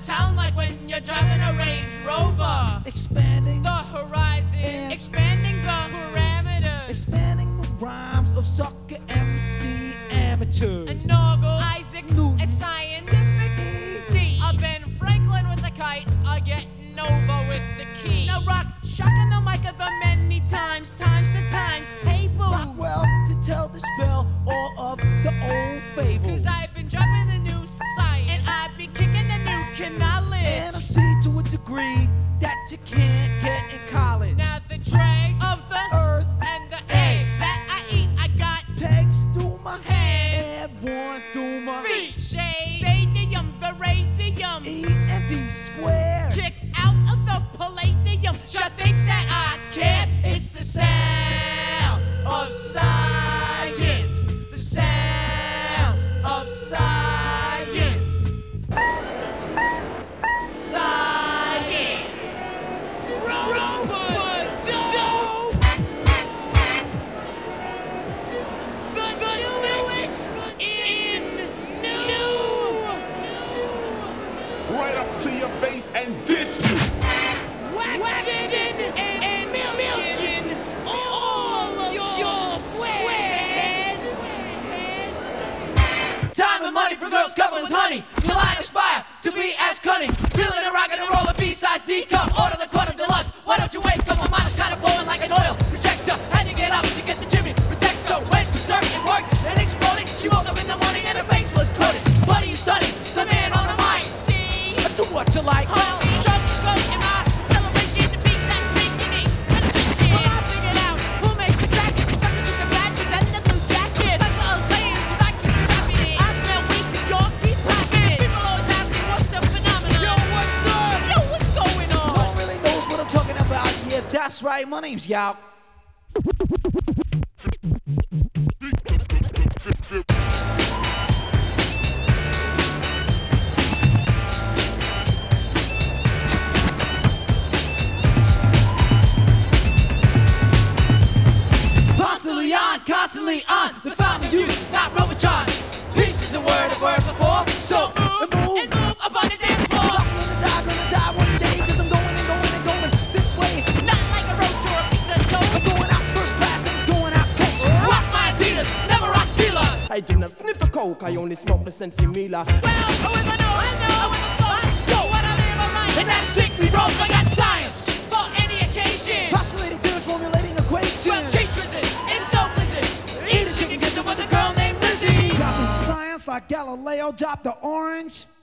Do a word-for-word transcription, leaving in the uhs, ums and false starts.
town like when you're driving a Range Rover. Expanding the horizon, and expanding the parameters, expanding the rhymes of sucker M C amateurs. Inaugural, Isaac Newton, a scientific Z. A Ben Franklin with a kite, a getting over with the key. Now rock, shocking the mic of the many times, times the times table. Rockwell to tell the spell all of the old fables. Cause I've been dropping the new science, and I've been kicking the new knowledge. And I'm C to a degree that you can't get in college. Now the dregs of the earth and the eggs that I eat, I got pegs through my head and one through my feet. Shade, stadium, the radium, E and D squared. kicked out of the palladium. Should think that I can't? It's the sounds of science. The sounds of science. Science. Robot dope. The, the newest in new. Right up to your face and dish you. Waxing and, and milking all of your squares. Time and money for girls covered with honey. Your line aspire to be as cunning. Feeling a rock and a roll, a B-size D-cup. Order the quarter deluxe. Why don't you wake up? My mind is kind of blowing like an oil projector. How'd you get up to get the Jimmy protector? Went to surf and work, then exploded. She woke up in the morning and her face was coated. Buddy, you studied the man on the mic. Do what you like. Well, drum goes in my celebration to beat that beginning. Well, I figured out who makes the track. The suckers with the badges and the blue jackets. That's what I was saying, cause I keep trapping it. I smell weak cause y'all keep rapping it. People always ask me what's the phenomenon. Yo, what's up? Yo, what's going No on? one really knows what I'm talking about. Yeah, that's right. My name's Yao. Constantly on, constantly on. The fountain you, not Robotron. Peace is the word I've heard before. So move and move, And move up on the dance floor. I'm gonna die, gonna die one day. Cause I'm going and going and going this way. Not like a roach or a pizza toast. I'm going out first class and going out coach. Rock my Adidas, never rock Fila. I do not sniff the coke, I only smoke the Sensi Mila. Well, oh, if I know, I know. Let's go. What I live, I write. And that's strictly wrong. I got science for any occasion. Postulating theories, formulating equations. Well, cheat blizzard, it's no blizzard. Eat a chicken gizzard with a girl named Lizzie. Dropping science like Galileo dropped the orange.